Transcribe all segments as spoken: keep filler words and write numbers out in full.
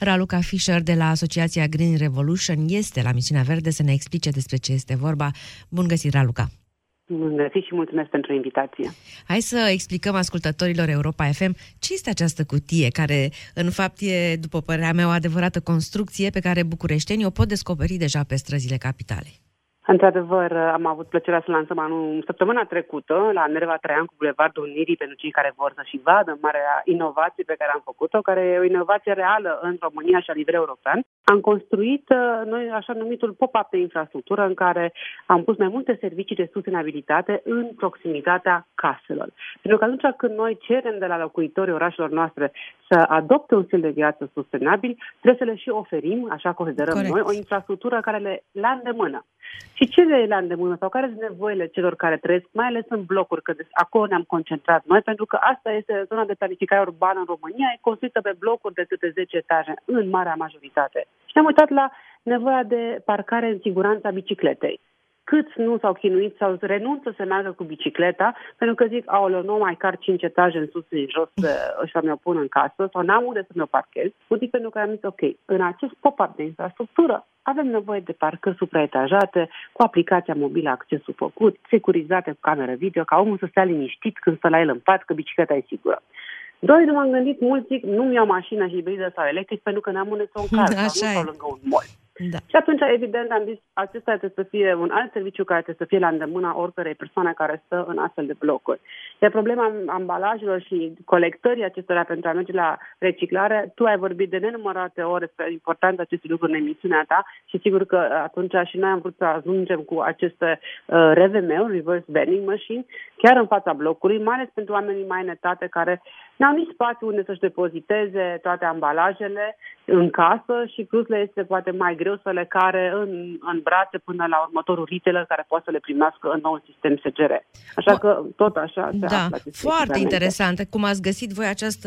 Raluca Fischer de la Asociația Green Revolution este la Misiunea Verde să ne explice despre ce este vorba. Bun găsit, Raluca! Bun găsit și mulțumesc pentru invitație. Hai să explicăm ascultătorilor Europa F M ce este această cutie, care în fapt e, după părerea mea, o adevărată construcție pe care bucureștenii o pot descoperi deja pe străzile capitalei. Într-adevăr, am avut plăcerea să lansăm anul săptămâna trecută la Nerva Traian cu Bulevardul Unirii pentru cei care vor să și vadă marea inovație pe care am făcut-o, care e o inovație reală în România și la nivel european. Am construit noi așa numitul pop-up de infrastructură în care am pus mai multe servicii de sustenabilitate în proximitatea caselor. Pentru că atunci când noi cerem de la locuitorii orașelor noastre să adopte un stil de viață sustenabil, trebuie să le și oferim, așa considerăm Corect. Noi, o infrastructură care le la îndemână. Și ce le la îndemână sau care sunt nevoile celor care trăiesc, mai ales în blocuri, că acolo ne-am concentrat noi, pentru că asta este zona de planificare urbană în România, e construită pe blocuri de câte zece etaje, în marea majoritate. Și ne-am uitat la nevoia de parcare în siguranța bicicletei. Câți nu s-au chinuit sau renunță să meargă cu bicicleta, pentru că zic, aoleu, nu mai car cinci etaje în sus, în jos, și mi-o pun în casă, sau n-am unde să mi-o parchez. Motiv pentru că am zis, ok, în acest pop-up de infrastructură avem nevoie de parcări supraetajate, cu aplicația mobilă accesul făcut, securizate cu cameră video, ca omul să stea liniștit când stă la el în pat, că bicicleta e sigură. Doi, nu m-am gândit, mulți zic, nu-mi iau mașina hibridă sau electric pentru că n-am unde să o încarc sau nu stau lângă un mall. Da. Și atunci, evident, am zis, acesta trebuie să fie un alt serviciu care trebuie să fie la îndemâna oricărei persoane care stă în astfel de blocuri. Iar problema ambalajelor și colectării acestora pentru a merge la reciclare, tu ai vorbit de nenumărate ori despre importanța acestui lucru în emisiunea ta și sigur că atunci și noi am vrut să ajungem cu aceste uh, R V M-uri, Reverse Vending Machine, chiar în fața blocului, mai ales pentru oamenii mai netate care n-au nici spațiu unde să-și depoziteze toate ambalajele în casă și plus le este poate mai greu să le care în, în brațe până la următorul retailer care poate să le primească în nou sistem S G R. Așa că tot așa se Da, află foarte interesant. Cum ați găsit voi această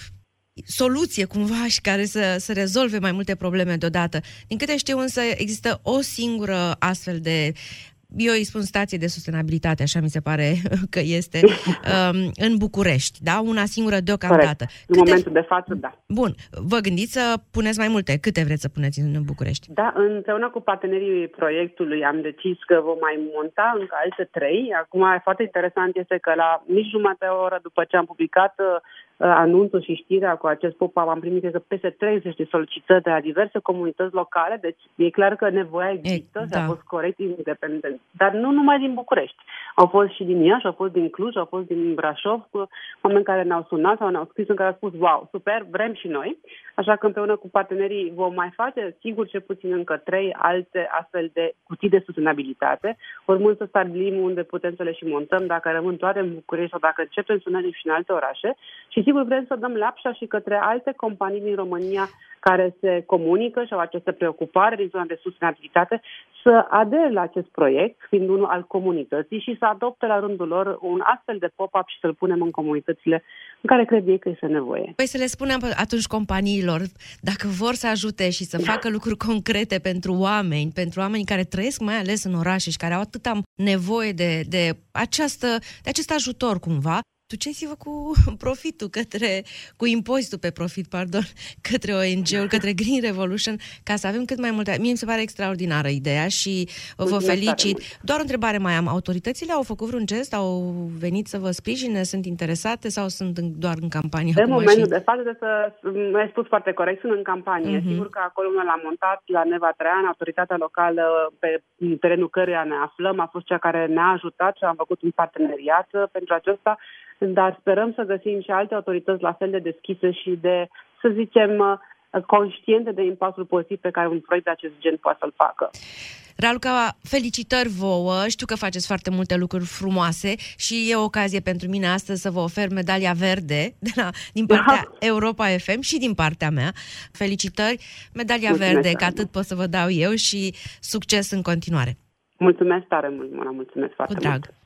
soluție cumva și care să, să rezolve mai multe probleme deodată. Din câte știu însă există o singură astfel de, eu îi spun stație de sustenabilitate, așa mi se pare că este, um, în București, da? Una singură deocamdată. Corect. În Câte... momentul de față, da. Bun. Vă gândiți să puneți mai multe? Câte vreți să puneți în București? Da, împreună cu partenerii proiectului am decis că vom mai monta încă alte trei. Acum, foarte interesant este că la nici jumătate de oră după ce am publicat anunțul și știrea cu acest pop-up, am primit că peste treizeci de solicitări de la diverse comunități locale, deci e clar că nevoia există, da. a fost corect, independent. Dar nu numai din București. Au fost și din Iași, au fost din Cluj, au fost din Brașov, cu oameni care ne-au sunat sau ne-au scris în care au spus, wow, super, vrem și noi. Așa că împreună cu partenerii vom mai face, sigur, cel puțin încă trei alte astfel de cutii de sustenabilitate, urmând să stabilim unde putem să le și montăm, dacă rămân toate în București sau dacă începem să mergem și în alte orașe. Și sigur vrem să dăm lapșa și către alte companii din România care se comunică și au această preocupare din zona de sustenabilitate să adere la acest proiect, fiind unul al comunității și să adopte la rândul lor un astfel de pop-up și să-l punem în comunitățile în care cred ei că este nevoie. Păi să le spunem atunci companiilor, dacă vor să ajute și să facă lucruri concrete pentru oameni, pentru oamenii care trăiesc mai ales în orașe și care au atâta nevoie de, de, această, de acest ajutor cumva, duceți-vă cu profitul către, cu impozitul pe profit, pardon, către O N G-uri, către Green Revolution, ca să avem cât mai multe. Mie mi se pare extraordinară ideea și vă felicit. Doar o întrebare mai am. Autoritățile au făcut vreun gest? Au venit să vă sprijine? Sunt interesate sau sunt doar în campanie? De momentul și... de față, de să, mi-ai spus foarte corect, sunt în campanie. Uh-huh. Sigur că acolo unde l-am montat, la Nerva Traian, autoritatea locală pe terenul căruia ne aflăm, a fost cea care ne-a ajutat și am făcut un parteneriat pentru acesta. Dar sperăm să găsim și alte autorități la fel de deschise și de, să zicem, conștiente de impactul pozitiv pe care un proiect de acest gen poate să-l facă. Raluca, felicitări vouă, știu că faceți foarte multe lucruri frumoase și e o ocazie pentru mine astăzi să vă ofer medalia verde de la, din partea da. Europa F M și din partea mea. Felicitări, medalia Mulțumesc verde, că atât pot să vă dau eu și succes în continuare. Mulțumesc tare mult, Mona, mulțumesc foarte Cu drag. mult.